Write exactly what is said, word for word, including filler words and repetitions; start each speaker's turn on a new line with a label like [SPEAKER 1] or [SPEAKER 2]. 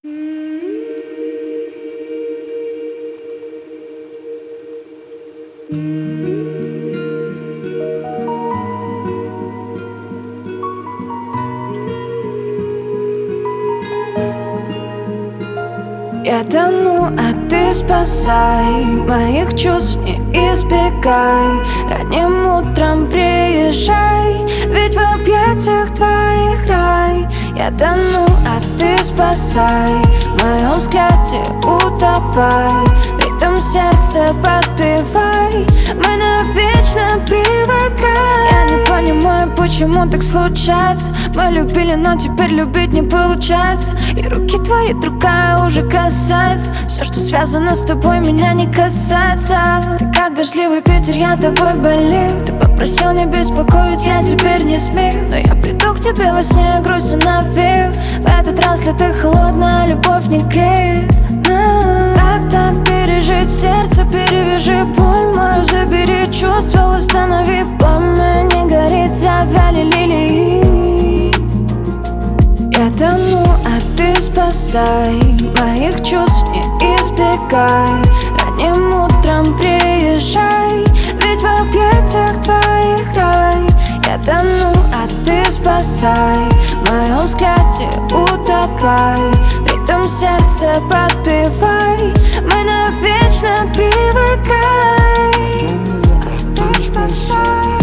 [SPEAKER 1] Я тону, а ты спасай, моих чувств не избегай. Ранним утром приезжай, ведь в объятиях твоих рай. Я тону, а ты спасай, в моем взгляде утопай. В ритм сердца подпевай, мы навечно привыкаем. Я не понимаю, почему так случается. Мы любили, но теперь любить не получается. И руки твои другая уже касается. Все, что связано с тобой, меня не касается. Ты как дождливый Питер, я тобой болею. Ты попросил не беспокоить, я теперь не смею. Но я приду к тебе во сне, грустью навею. В этот раз лето холодная, любовь не греет. Как так пережить сердце, перевяжи боль мою. Забери чувства, восстанови пламя. Не горит, завяли лилии. Я тону, а ты спасай, моих чувств не избегай. Ранним утром приезжай, ведь в объятиях твоих рай. Я тону, а ты спасай, в моем взгляде утопай. В ритм сердца подпевай, мы навечно привыкай. Ты спасай.